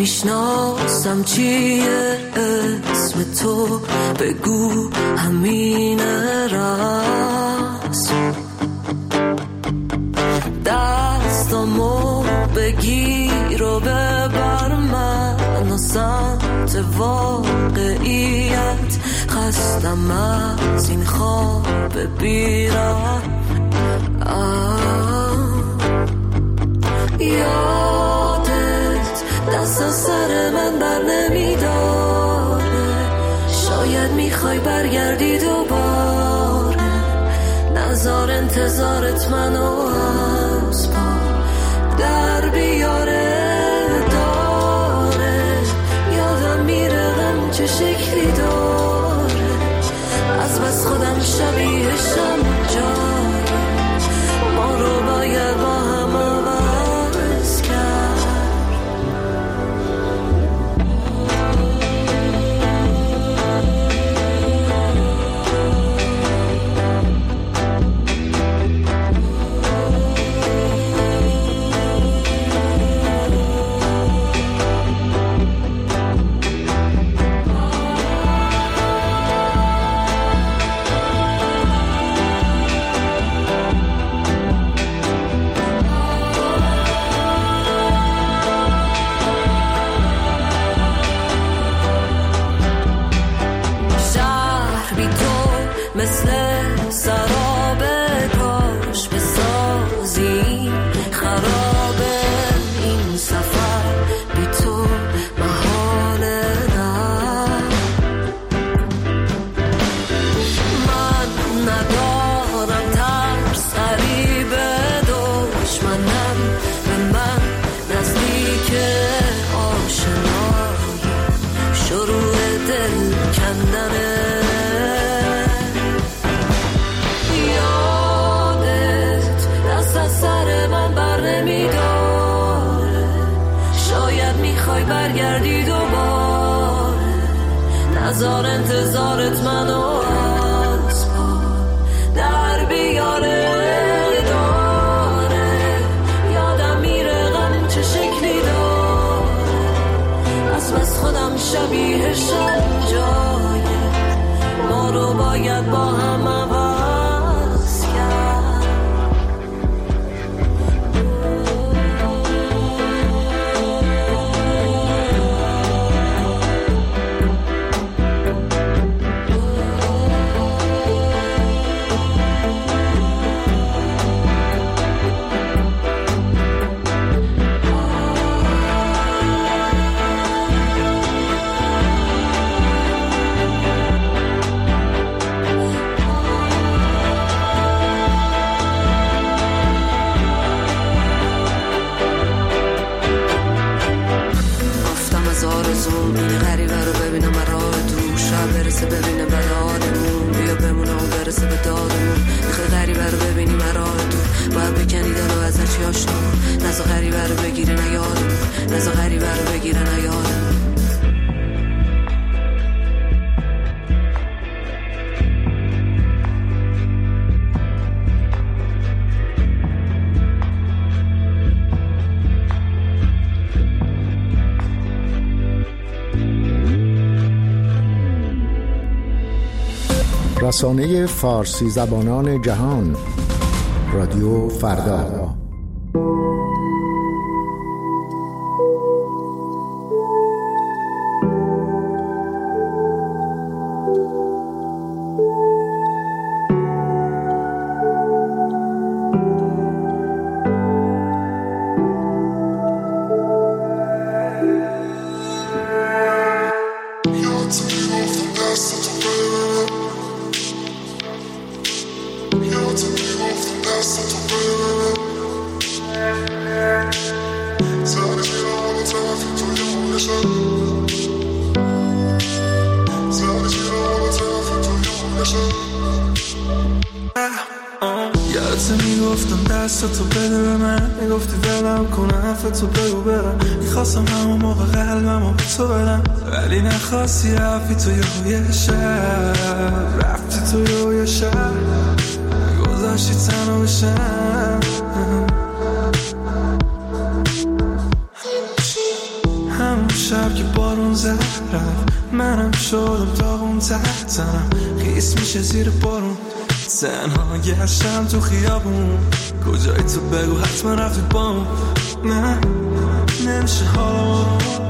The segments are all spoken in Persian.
میشناسم چیه اسم تو، بگو همینه راست. دستامو بگیر و ببر من و سمت واقعیت. خستم از این خواب بیرم. یادت دست از سر من بر نمیداره. شاید میخوای برگردی دوباره. نذار انتظارت منو از پا در بیاره. داره یادم میره غم چه شکلی داره. از بس خودم شبیهشم جاره. ما رو باید با هم عوض کرد. مثل سراب کاش بسازی خرابه این سفر بی تو محاله. من ندارم ترس غریبه دشمنم به من نزدیک آشنایی شروع دل کندنه. برگردی دوباره. نذار انتظارت منو از پا در بیاره. داره یادم میره غم چه شکلی داره. از بس خودم شبیهشم جایه. ما رو باید با هم عوض کرد. ببینه بدادمون بیا بمونه و برسه به دادمون. میخوای غریبه رو ببینی مراه تو باید بکنی دلو ازش یاشتمون. نزا غریبه رو بگیره نیادمون. نزا غریبه رو بگیره نیادمون. رسانه فارسی زبانان جهان رادیو فردا. یادت میگفتم دستتو بده به من، میگفتی ولم کنه حرفتو بگو برم. میخواستم همون موقع قلبمو به تو بدم، ولی نخواستی رفتی تو یه شب، رفتی تو یه شب، گذاشتی تنو بشم. همون شب که بارون زد رفت، منم شدم تا اون تحتم خیس میشه زیر بارون. تنها گشتم تو خیابون، کجایی تو بگو حتما رفتی بام. نه نمیشه حالا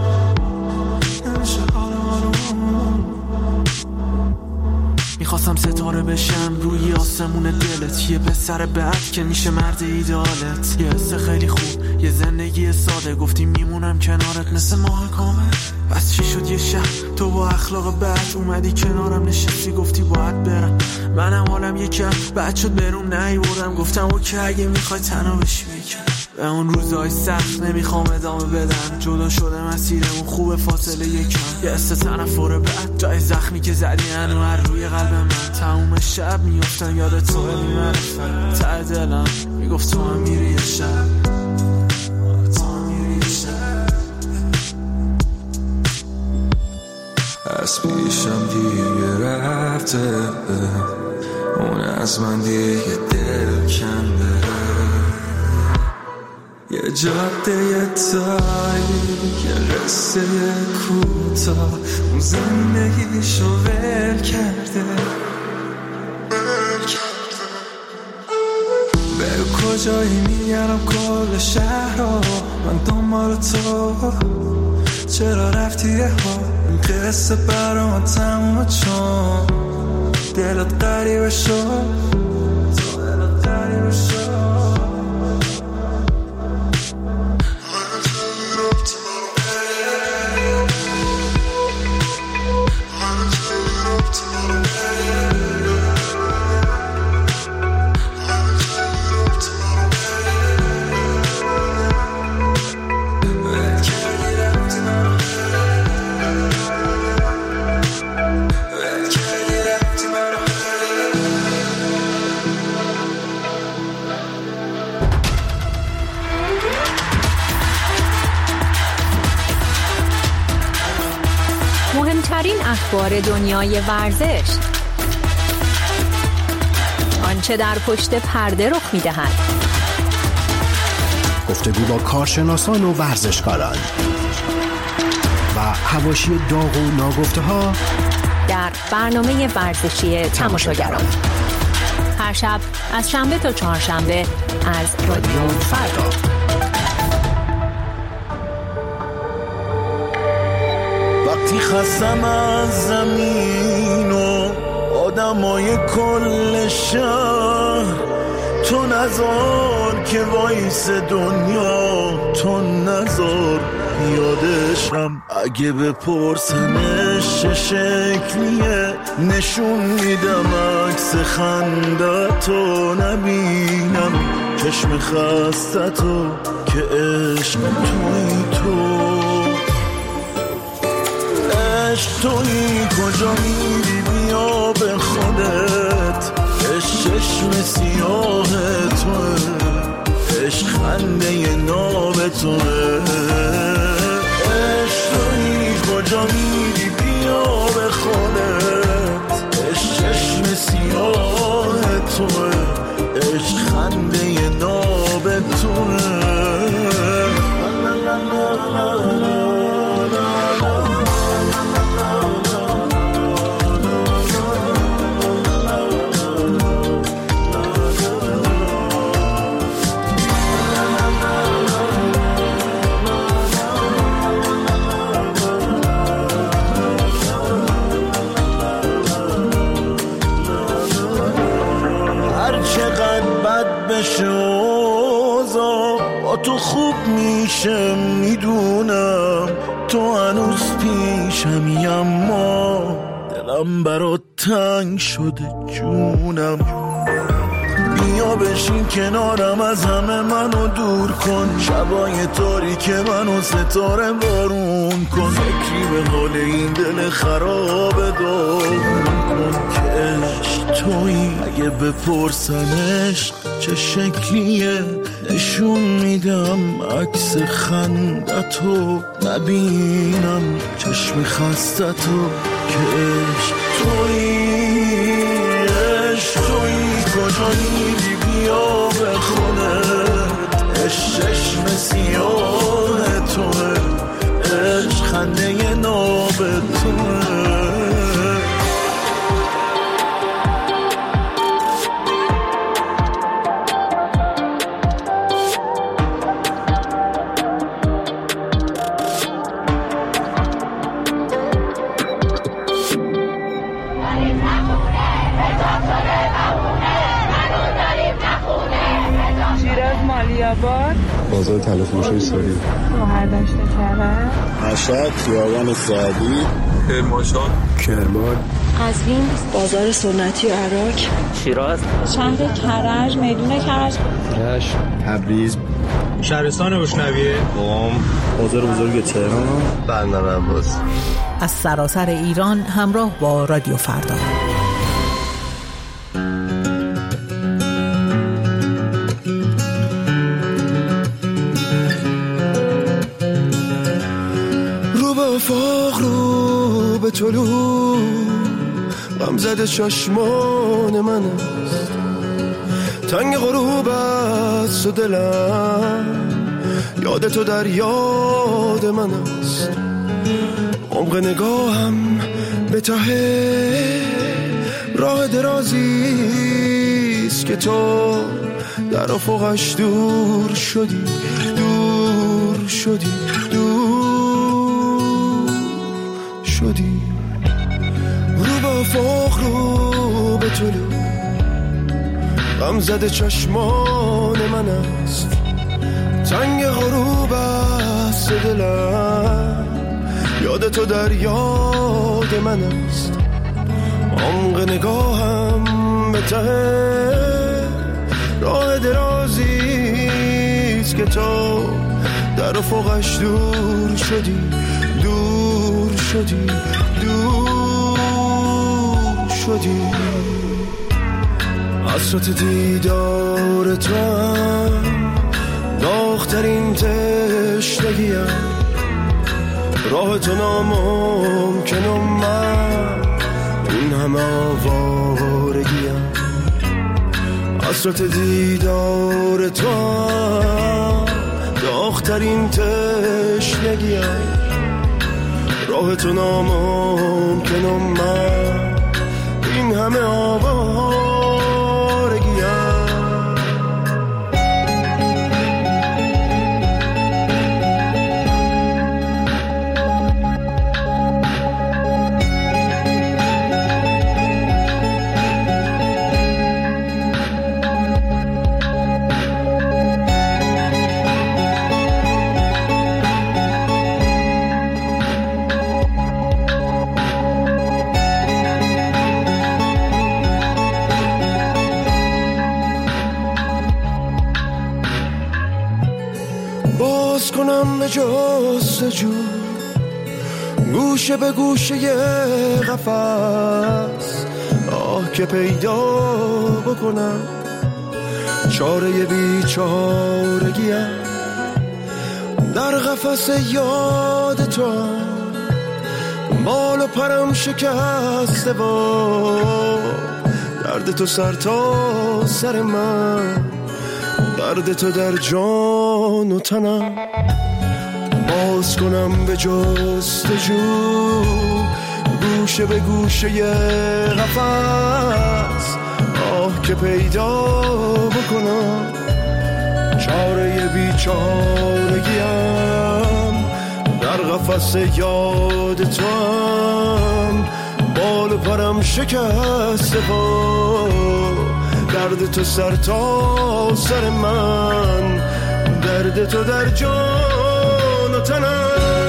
میخواستم ستاره بشم روی آسمون دلت، یه پسر بد که میشه مرد ایدالت. یه حس خیلی خوب، یه زندگی ساده، گفتی میمونم کنارت مثل ماه کامل. بس چی شد یه شب تو با اخلاق بد اومدی کنارم نشستی، گفتی باید برم. منم حالم یکم بد شد بروم نیوردم، گفتم اوکی اگه میخوای تنها بشی بکن. به اون روزای سخت نمیخوام ادامه بدم، جدا شده مسیرمون خوب فاصله یکم. یه حس تنفر بد جای زخمی که زدی هنو هر روی قلب من. تموم شب میافتم یاد تو ولی من ته دلم میگفت تو هم میری یه شب، تو هم میری یه شب. از پیشم دیگه رفته، اون از من دیگه دل کنده. یه جاده تاریک، یه قصه کوتاه، اون زندگیشو ول کرده. بگو کجایی میگرم کل شهر رو، من دنبال تو. چرا رفتی یه ها این قصه برام تمومه، چون دلت غریبه شد، دلت غریبه شد. مهمترین اخبار دنیای ورزش، آنچه در پشت پرده رخ می‌دهد، گفتگو با کارشناسان و ورزشکاران و حواشی داغ و ناگفته‌ها در برنامه ورزشی تماشاگران. هر شب از شنبه تا چهارشنبه از رادیو فردا. وقتی خستم از زمین و آدمای کل شهر، تو نذار که وایس دنیا، تو نذار یادشم. اگه بپرسنش چه شکلیه، نشون میدم عکس خندتو. نبینم چشم خستتو که عشق توی تو. تویی کجا میری بیا به خودت، چشم سیاه توه، عشق خنده ناب توه. تویی کجا میری بیا به خودت، چشم سیاه توه، عشق خنده ناب توه. با تو خوب میشه میدونم، تو هنوز پیشمی، اما دلم برات تنگ شده جونم. بیا بشین کنارم، از همه منو دور کن، شبای تاریک منو ستاره بارون کن. فکری به حال این دل خراب داغون کن که عشق تویی. اگه بپرسنش چه شکلیه، نشون میدم عکس خندتو. نبینم چشم خستتو که عشق تویی. عشق تویی کجا میری بیا به خودت، چشم سیاه توه، عشق خنده آباد، بازار تلفروشی ساری، مهردشت کرد، مشهد، خیابان سعدی، کرمانشاه، کرمان، قزوین، بازار سنتی و عراق، شیراز، شهر کرج، میدون کرج، رشت، تبریز، شهرستان بشنویه، قم، بازار بزرگ تهران، بندر عباس. از سراسر ایران همراه با رادیو فردا. رو به افاق، رو به طلوع، غم زده چشمان من است، تنگ غروب است و دلم یاد تو در یاد من است. عمق نگاهم به ته راه درازیست که تو در افقش دور شدی، دور شدی، دور شدی. رو به افق، رو به طلوع، غم زده چشمان من است، تنگ غروب است دلم یاد تو در یاد من است. عمق نگاهم به ته راه درازیست که تو در افقش دور شدی، دور شدی، دور شدی. حسرت دیدار تو هم داغ‌ترین تشنگیم، راه تو ناممکن و من این همه آوارگیم. حسرت دیدار تو هم داغ‌ترین تشنگیم، راه تو ناممکن و من این همه آوارگیم. کنم به جستجو، گوشه به گوشه قفس، آه که پیدا بکنم چاره بیچارگیم. در قفس یاد تو بال و پرم شکسته با درد تو سر تا سر من، درد تو در جان و تنم. باز کنم به جستجو، گوشه به گوشه قفس، آه که پیدا بکنم چاره بیچارگیم. در قفس یاد تو هم بال و پرم شکسته با درد تو سر تا سر من، درد تو در جان و تنم.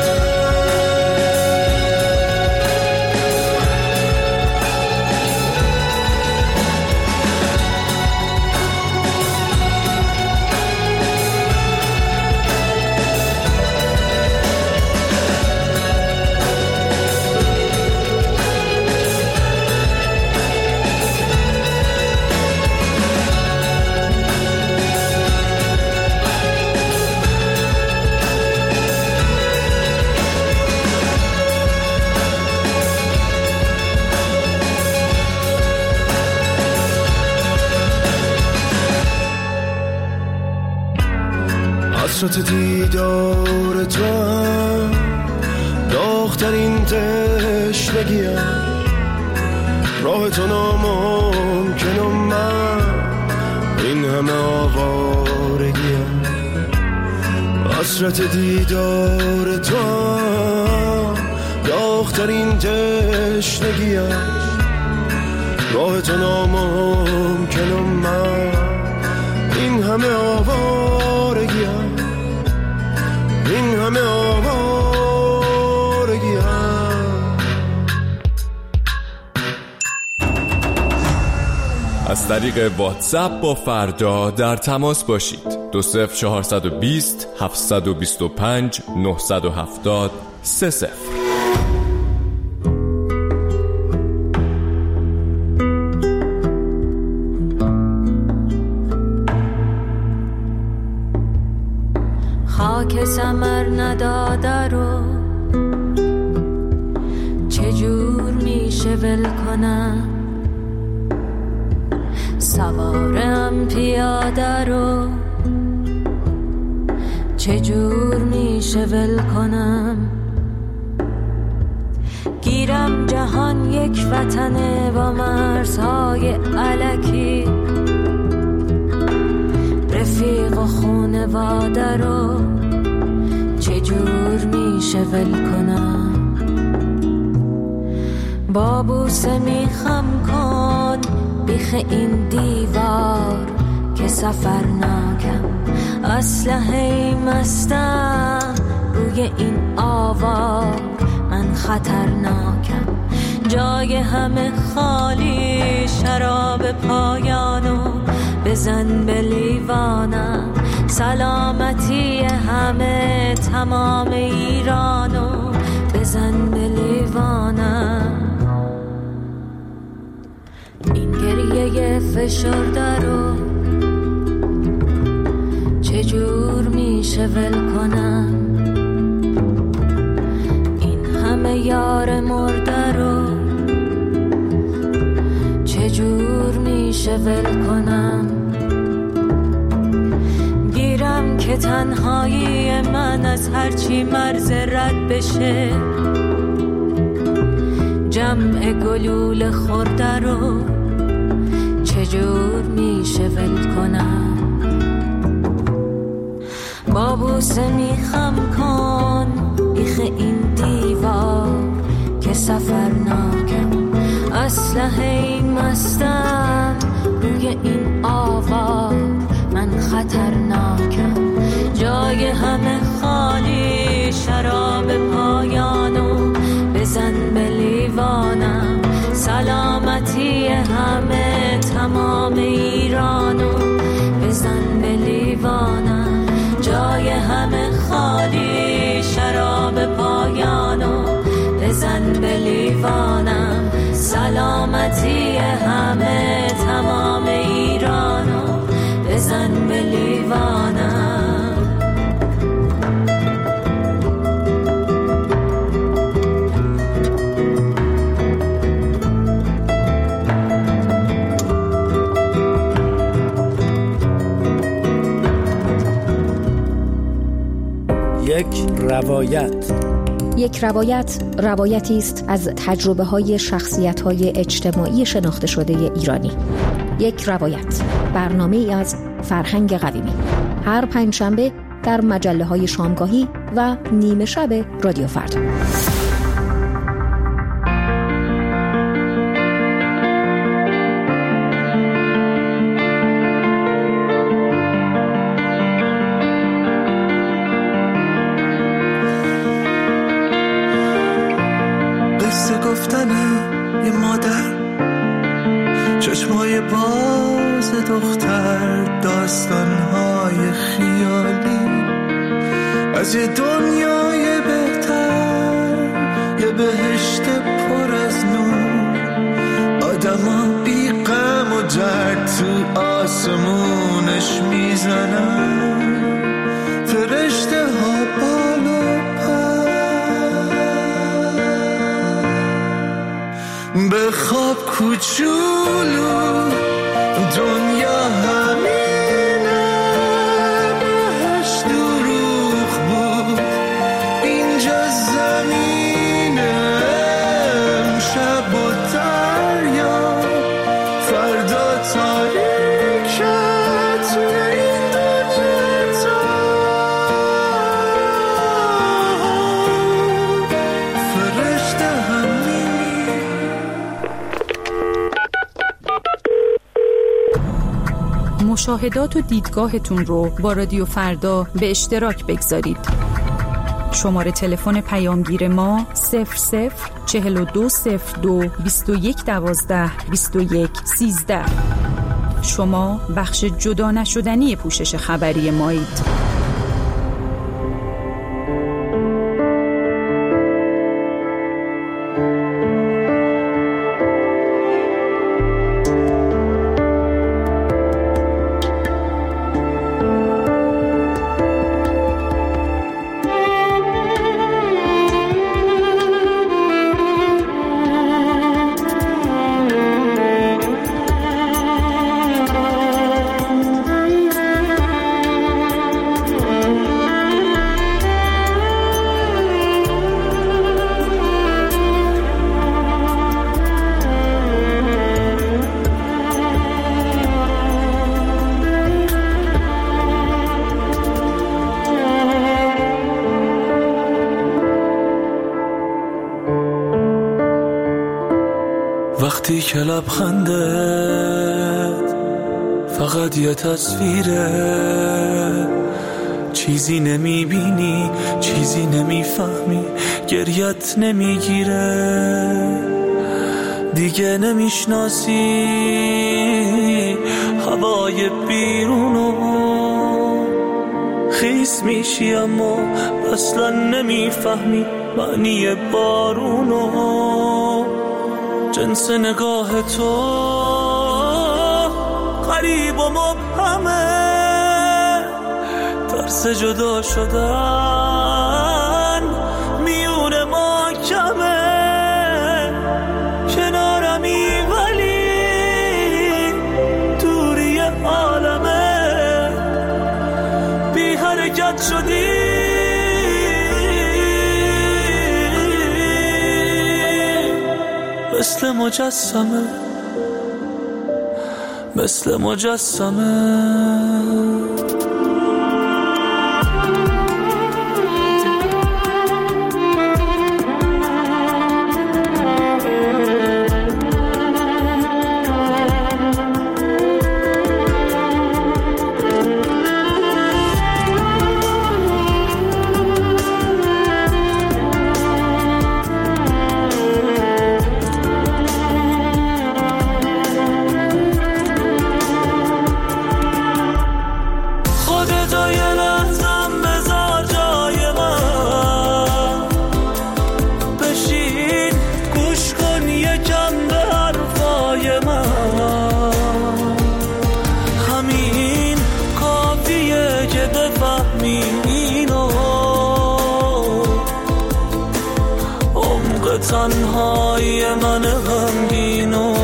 حسرت دیدار تو هم داغ‌ترین تشنگیم، راه تو ناممکن و من این همه آوارگیم. حسرت دیدار تو هم داغ‌ترین تشنگیم، راه تو ناممکن و من این همه آوارگیم. همه آوارگی از طریق واتساپ با فردا در تماس باشید. 20420 725 970 30. خاک ثمر نداده رو چجور میشه ول کنم، سوارم پیاده رو چجور میشه ول کنم. گیرم جهان یک وطنه با مرزهای الکی، رفیق و خونواده رو چجور میشه ول کنم. با بوسه میخم کن بیخ این دیوار که سفر ناکم، اسلحه مستم روی این آوار، من خطرناکم. جای همه خالی، شراب پایانو بزن به لیوانم. سلامتی همه تمام ایرانو بزن به لیوانم. این گریه فشرده رو چجور میشه ول کنم. این همه یار مرده رو چجور میشه ول کنم. گیرم که تنهایی من از هرچی مرز رد بشه، جمع گلول خورده رو چجور میشه ول کنم. با بوسه میخم کن بیخ این دیوار که سفر ناکم، اسلحه مستم روی این آوار، من خطرناکم. جای همه خالی، شراب پایانو بزن به لیوانم. سلامتی همه تمام ایرانو بزن به لیوانم. جای همه خالی، شراب پایانو بزن به لیوانم. سلامتی همه تمام ایرانو بزن به لیوانم. یک روایت روایتی است از تجربه‌های شخصیت‌های اجتماعی شناخته شده ایرانی. یک روایت، برنامه‌ای از فرهنگ قویمی، هر پنجشنبه در مجله‌های شامگاهی و نیمه شب رادیو فردا. یه مادر، چشمای باز دختر، داستانهای خیالی از یه دنیای بهتر، یه بهشت پر از نور، آدما بی غم و درد تو آسمونش میزنن، فرشته ها بالا به خواب کوچولو، دنیا همینه، بهش دروغ بود، اینجا زمینه، امشب و دریا، فردا تاریکه توی این دنیا فرشته همینه. مشاهدات و دیدگاهتون رو با رادیو فردا به اشتراک بگذارید. شماره تلفن پیامگیر ما 00420221122113. شما بخش جدا نشدنی پوشش خبری مایید. وقتی که لبخندت فقط یه تصویره، چیزی نمیبینی، چیزی نمیفهمی، گریت نمیگیره، دیگه نمیشناسی هوای بیرونو، خیس میشی اما اصلا نمیفهمی معنی بارونو، جنس نگاه تو غریب و مبهمه، ترس جدا شدن میون ما کمه، کنارمی ولی دوری عالمه، بی حرکت شدی مثل مجسمه، مثل مجسمه. تنهای من غمگینو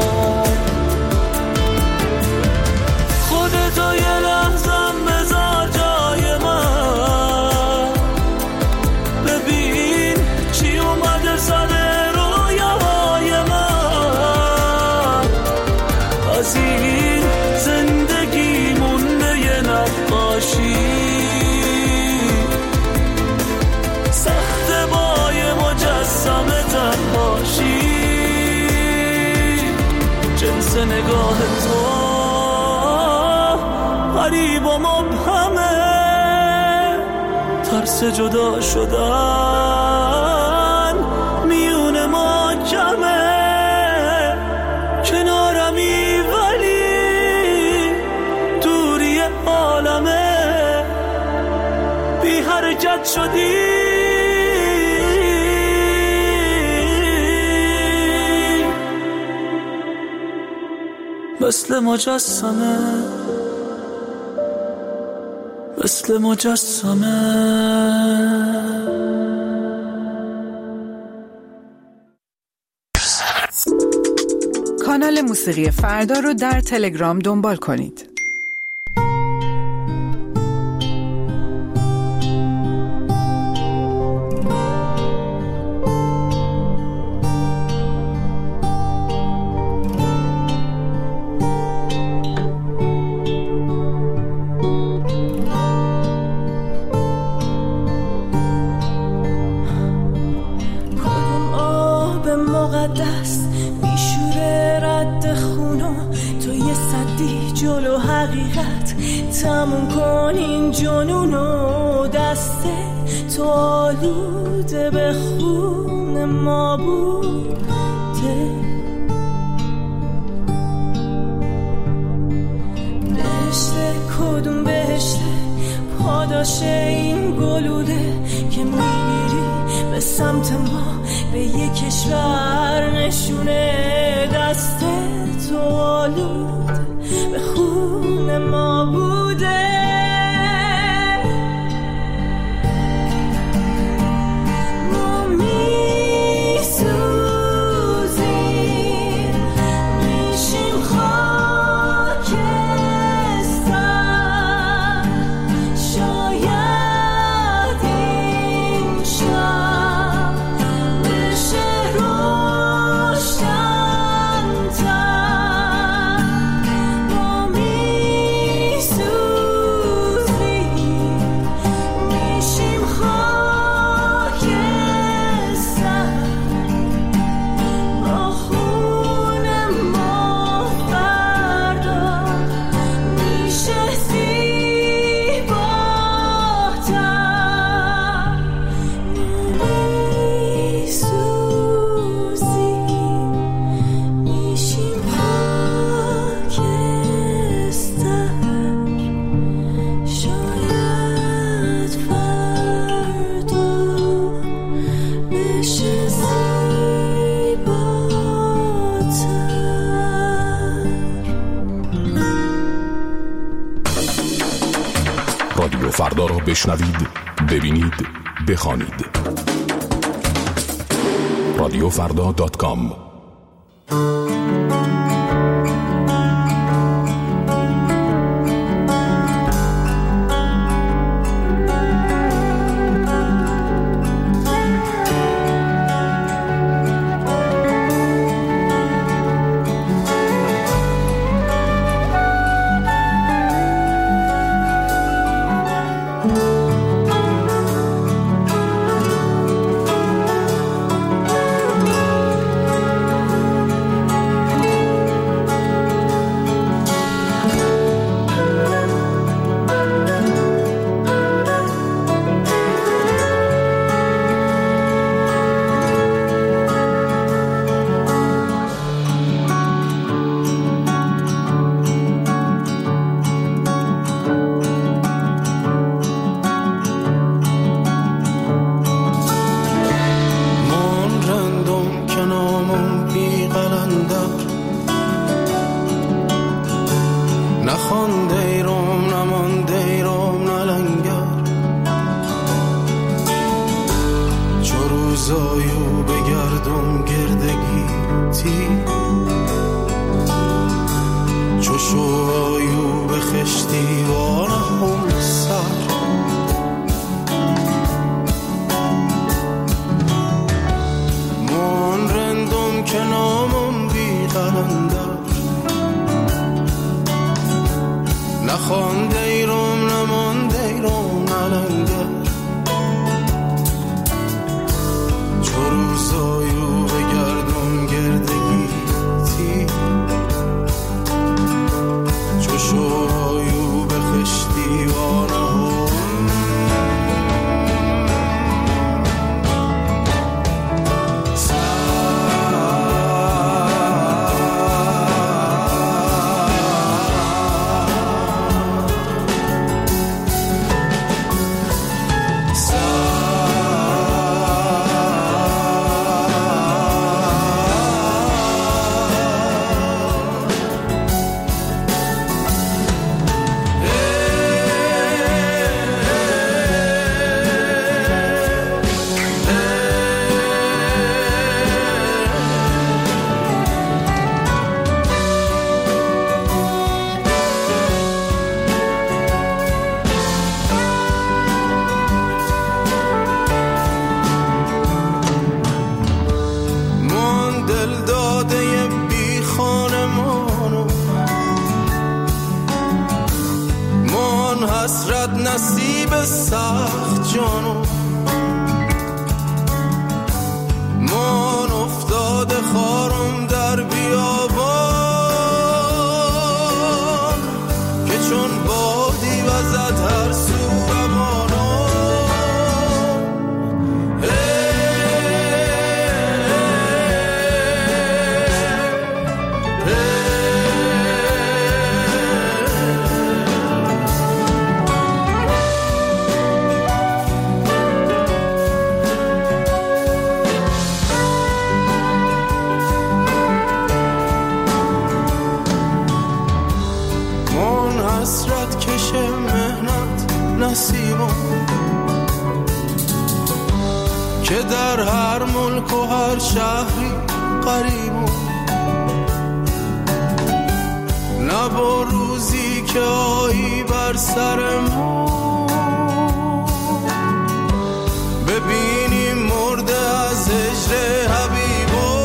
خودتو یه لحظم بذار جای من، ببین چی اومده سر رویاهای من، از این زندگی مونده یه نقاشی، سخت بای مجسمه تنهاشی، جنس نگاه تو غریب و مبهمه، ترس جدا شدن میون ما کمه، کنارمی ولی دوری عالمه، بی حرکت شدی مثل مجسمه، مثل مجسمه. کانال موسیقی فردا رو در تلگرام دنبال کنید. تموم کن این جنونو، دست تو آلوده به خون ما بوده. بهشته کدوم بهشته پاداش این گلوله که میگیری به سمت ما به یک کشور نشونه. دست تو آلوده به خون ما بوده. رادیو فردا را بشنوید، ببینید، بخوانید. radiofrda.com. نصیب سخت جانو من افتاده خارم در بیابان که چون بادی وزد هر سو روانم ملک و هر شهری قریبون، نه با روزی که آیی بر سر ما ببینیم مرده از هجر حبیبو.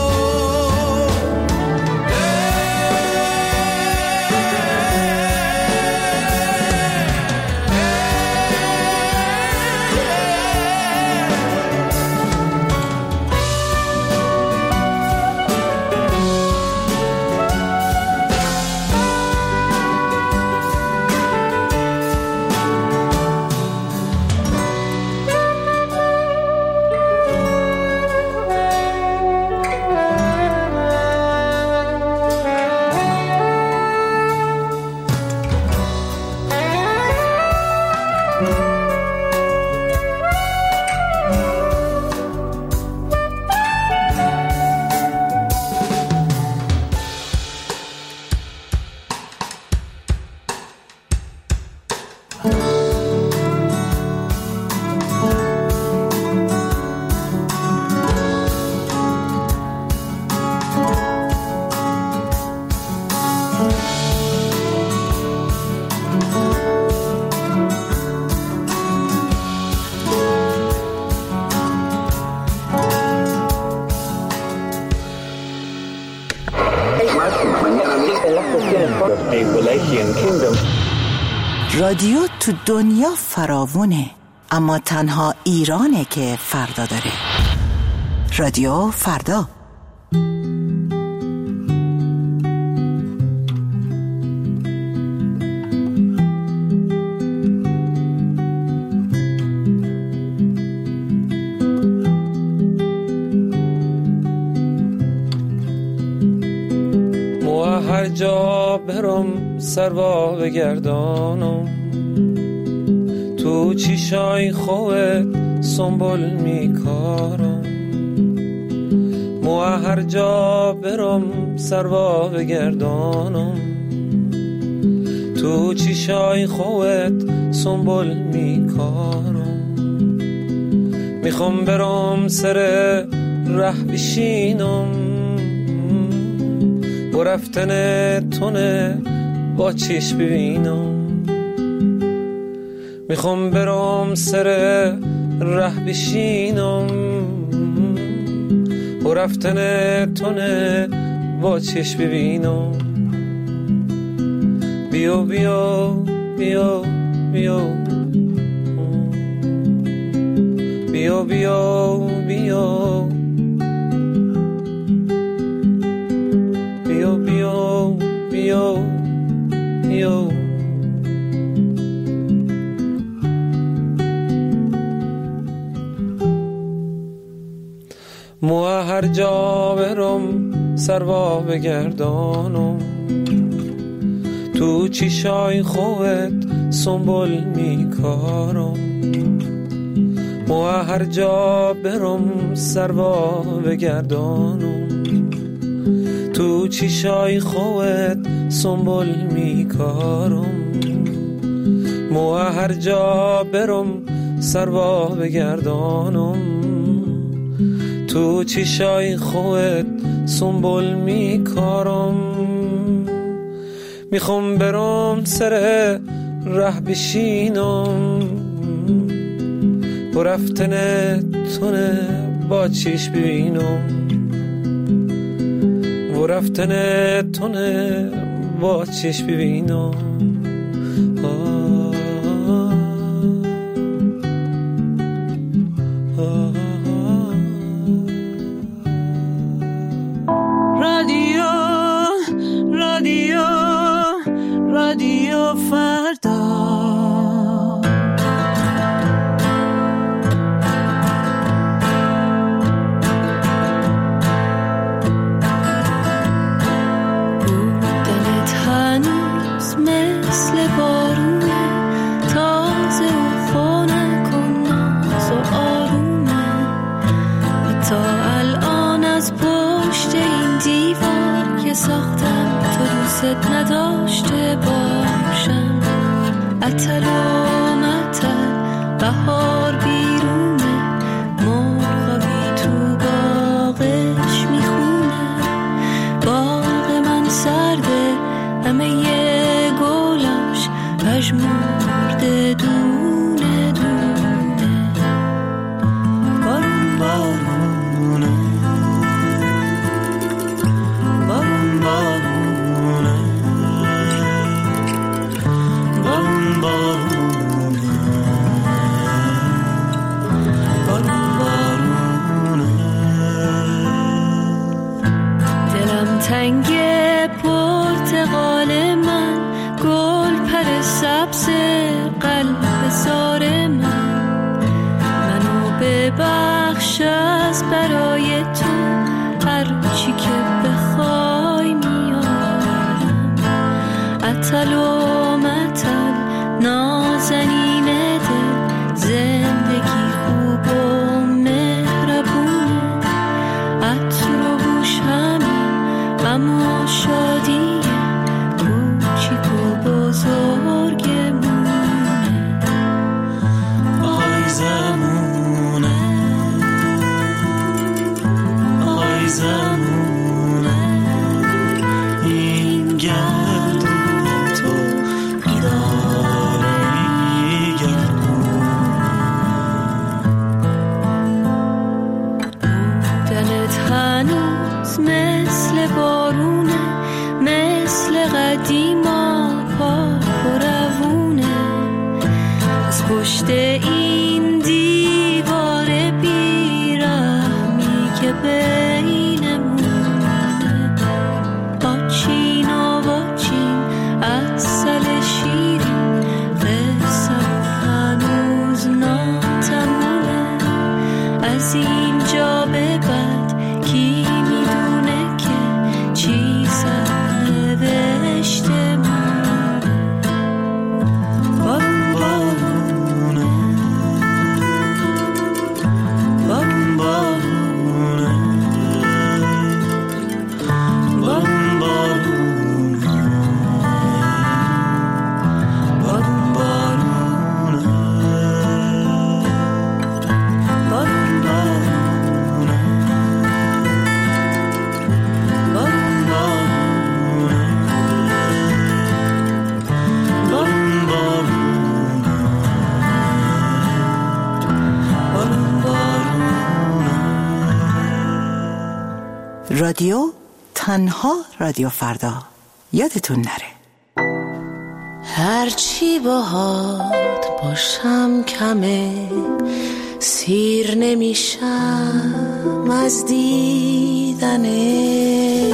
رادیو تو دنیا فراوونه، اما تنها ایرانه که فردا داره. رادیو فردا. هر جا برم سروا بگردانم، تو چیشای خوت سنبول میکارم. مو هر جا برم سروا بگردانم، تو چیشای خوت سنبول میکارم. میخوام برم سر ره بشینم، و رفتن تونه با چیش ببینم. میخوام برم سر ره بشینم، و رفتن تونه با چیش ببینم. بیا بیا بیا بیا بیا بیا بیا بیا بیا. مو هر جا برم سروا بگردانم، تو چیشای خوت سنبول میکارم. مو هر جا برم سروا بگردانم، تو چیشای خوت سنبول میکارم. مو هر جا برم سروا بگردانم، تو چیشای خوت سنبول میکارم. میخوام برم سر ره بشینم، و رفتن تونه با چیش ببینم. و رفتن تونه با چیش ببینم. رادیو رادیو رادیو فردا. مثل بارونه تازه و خونه کن ناز و آرومه. تا الان از پشت این دیوار که ساختم تو دوست نداشته باشم. عطل و معطل بهار بیرونه، مرغابی تو رنگ پرتقال من، گل پر سبز قلب زار منو ببخش از برای تو، هر چی که بخوای میارم. عطل و مطل نازنین دل، زندگی خوب و مهربونه، عطر و بوش همین اما شادی کوچیک و بزرگمونه. آی زمونه، آی زمونه، این گردون تو بیداره بودنت هنوز مثل بارونه، مثل قدیما پاک و روونه. از پشت این دیوار بیرحمی که بینمونه، آچین و واچین عسل شیرین، قصه هنوز ناتمومه. از اینجا به بعد کی میدونه که چی سر نوشته مونه. بارون بارونه، بارون بارونه، بارون بارونه، بارون بارونه، بارون بارونه، بارون بارونه، بارون بارونه. رادیو تنها رادیو فردا، یادتون نره. هرچی باهات باشم کمه، سیر نمیشم از دیدنه.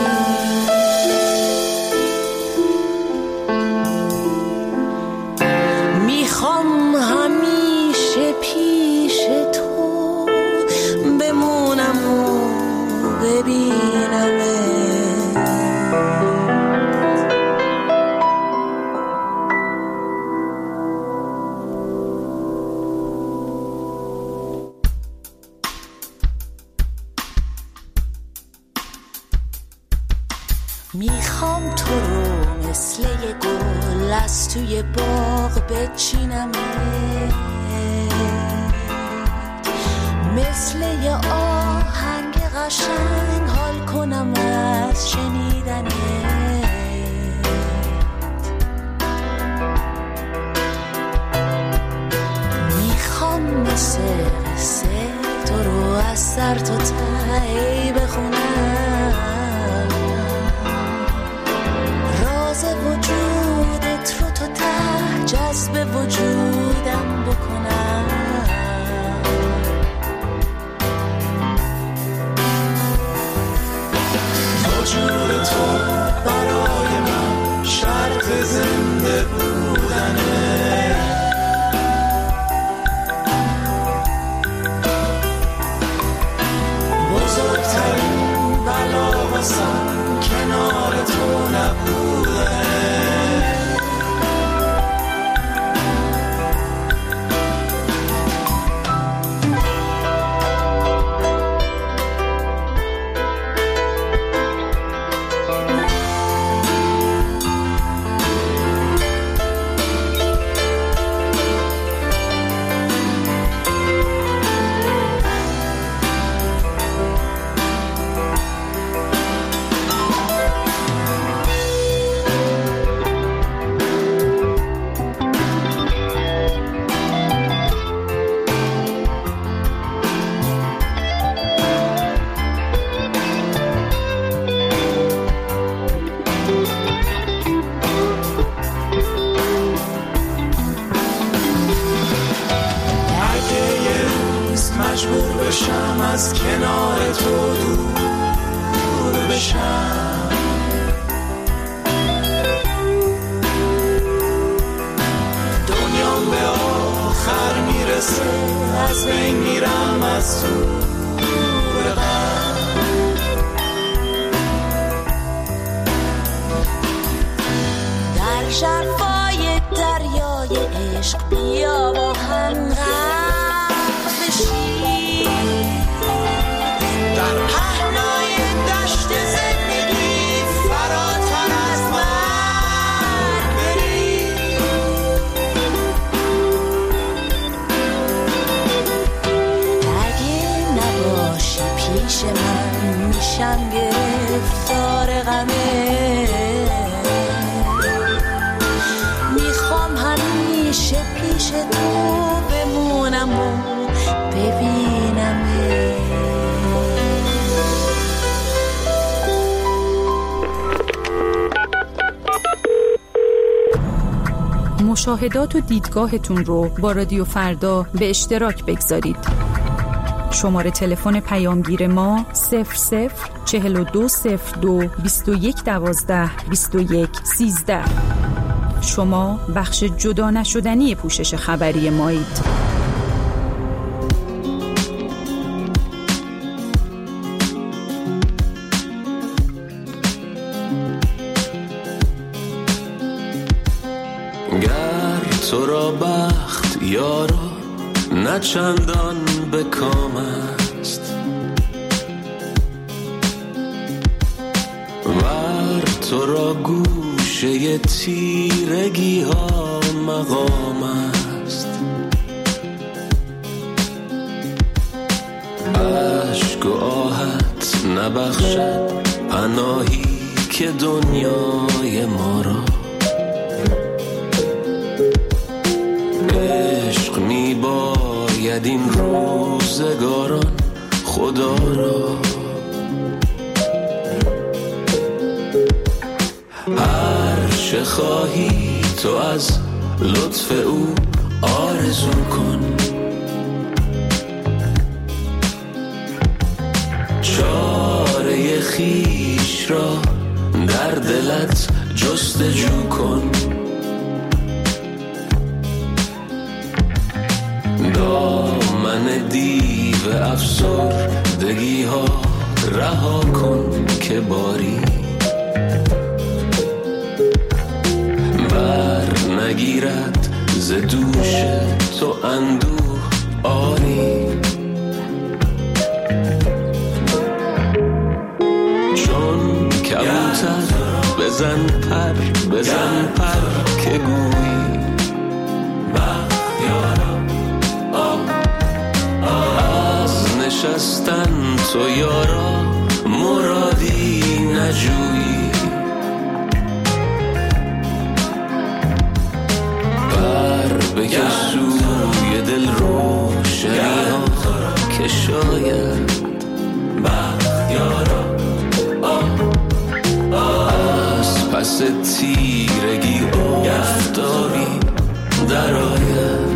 میخوام همیشه پیش تو بمونم و ببینمه. میخوام تو رو مثل یه گل از توی باغ بچینم، مثل یه آهنگ قشنگ حال کنم از شنیدنه. میخوام مثل قصه تو رو از سر تا ته بخونم، راز وجودت رو تا ته جذب وجودم بکنم. وجود تو برای من شرط زنده بودنه. بزرگترین بلا واسم کنار تو نبوده. دلشم گرفتار غمه، میخوام همیشه پیش تو بمونم و ببینمه. مشاهدات و دیدگاهتون رو با رادیو فردا به اشتراک بگذارید. شماره تلفن پیامگیر ما 00420221122113. شما بخش جدا نشدنی پوشش خبری مایید. گر تو را بخت یارا نه چندان به کام است، ور تو را گوشه تیرگی ها مقام است. عشق و آهت نبخشد پناهی که دنیای ما را، عشق می باید این روزگاران خدا را. هر چه خواهی تو از لطف او آرزو کن، چاره خویش را در دلت جستجو کن. دامن دیو افسردگی ها رها کن که باری بر نگیرد ز دوش تو اندوه آری. چون کبوتر بزن پر که گویی نشستن تو یارا مرادی نجویی. بر بکش سوی دل روشنی ها که شاید بختیارا از پس تیرگی آفتابی در آید.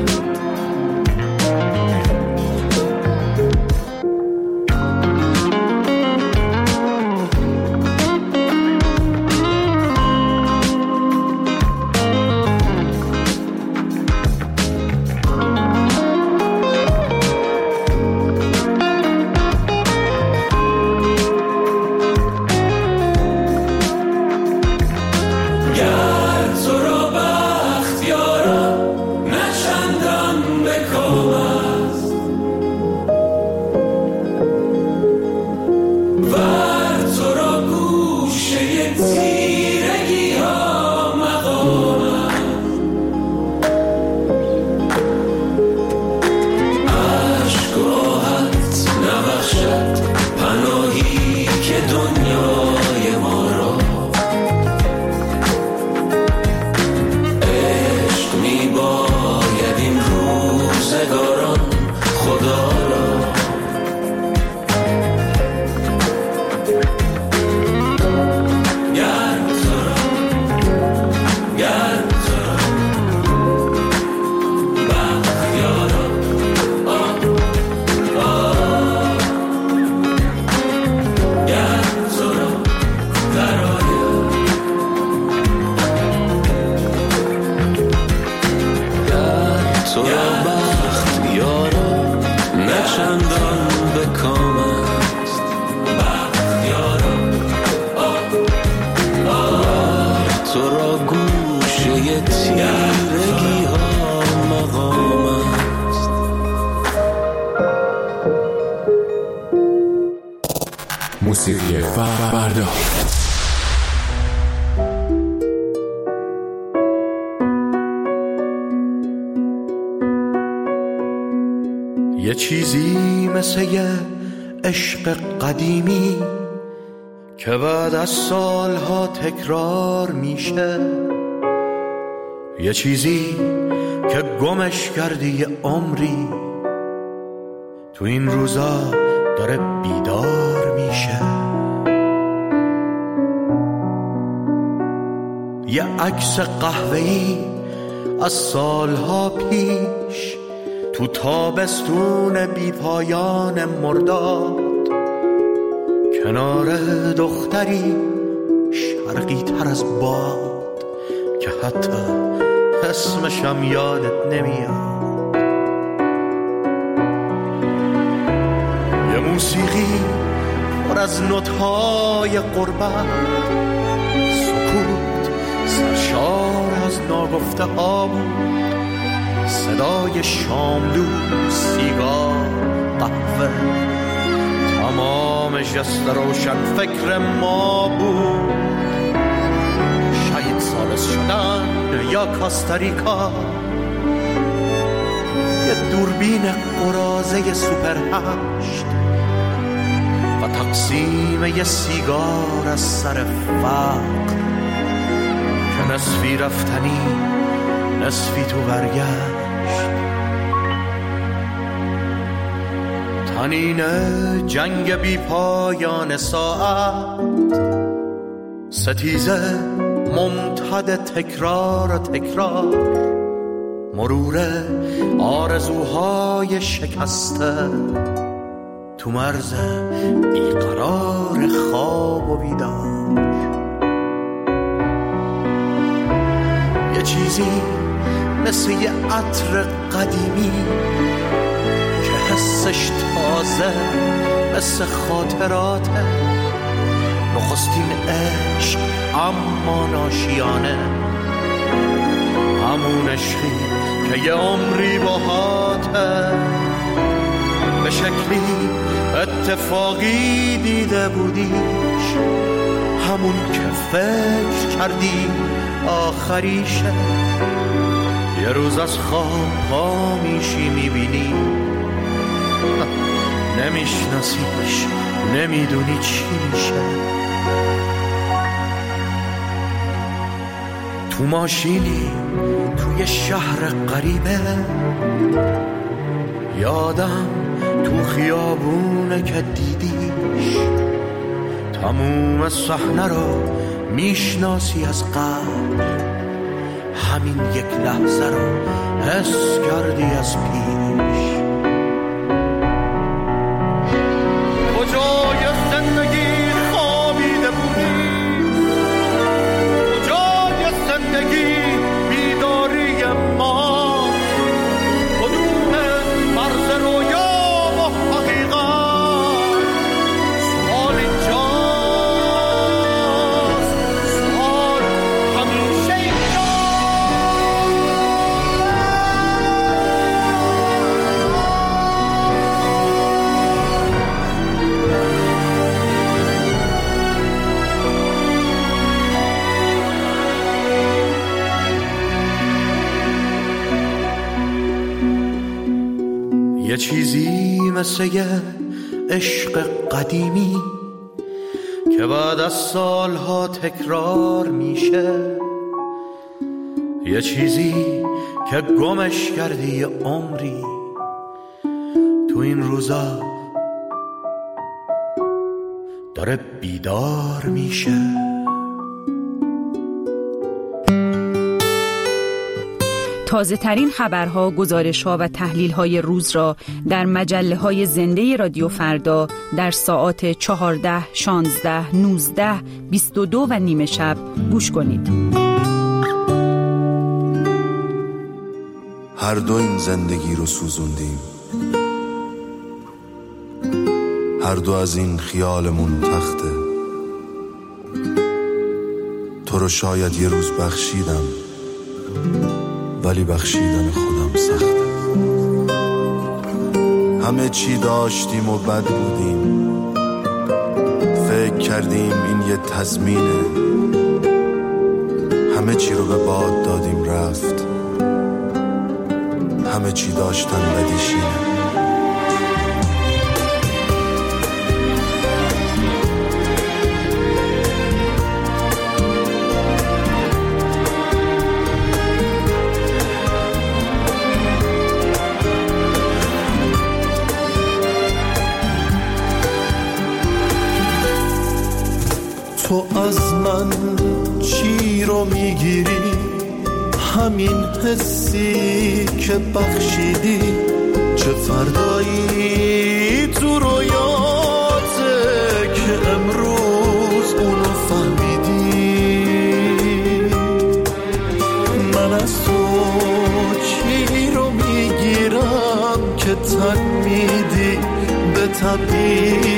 موسیقی فردا. یه چیزی مثل یه عشق قدیمی که بعد از سالها تکرار میشه، یه چیزی که گمش کردی یه عمری، تو این روزا داره بیدار میشه. یه عکس قهوه‌ای از سالها پیش تو تابستون بی پایان مرداد، کنار دختری شرقی تر از باد که حتی اسمشم یادت نمیاد. یه موسیقی پر از نوت‌های غربت، سکوت سرشار از ناگفته ها بود، صدای شاملو، سیگار، قهوه، تمام جست روشن فکر ما بود. شاید سالس شدن یا کاستاریکا، یه دوربین قراضه سوپر 8 و تقسیم یه سیگار از سر فقر که نصفی رفتنی نصفی تو برگشت. تنین جنگ بی پایان ساعت، ستیزه ممتد تکرار و تکرار، مرور آرزوهای شکسته تو مرز بیقرار خواب و بیدار. یه چیزی مثل یه عطر قدیمی که حسش تازه مثل خاطراته، نخستین عشق اما ناشیانه، همون عشقی که یه عمری باهاته، به شکلی اتفاقی دیده بودیش، همون که فکر کردی آخریشه. یه روز از خواب ها میشی میبینی، نمیشناسیش، نمیدونی چی میشه. تو ماشینی توی شهر غریبه، یادم تو خیابونه که دیدیش، تموم صحنه رو میشناسی از قبل، همین یک لحظه رو حس کردی از پیش. کجای زندگی خوابیده بودی، کجای زندگی بیداری ما، کدوم مرز رویا و حقیقت، سوال اینجاست، سوال همیشه اینجاست. یه چیزی مثل یه عشق قدیمی که بعد از سالها تکرار میشه، یه چیزی که گمش کردی یه عمری، تو این روزا داره بیدار میشه. تازه ترین خبرها، گزارش‌ها و تحلیل‌های روز را در مجله‌های زنده رادیو فردا در ساعات 14، 16، 19، 22 و نیمه شب گوش کنید. هر دو این زندگی رو سوزوندیم، هر دو از این خیالمون تخته. تو رو شاید یه روز بخشیدم، ولی بخشیدن خودم سخته. همه چی داشتیم و بد بودیم، فکر کردیم این یه تضمینه، همه چی رو به باد دادیم رفت، همه چی داشتن بدیشینه. تو از من چی رو میگیری؟ همین حسی که بخشیدی. چه فردایی تو رویاته که امروز اونو فهمیدی؟ من از تو چی رو میگیرم که تن میدی به طبیعت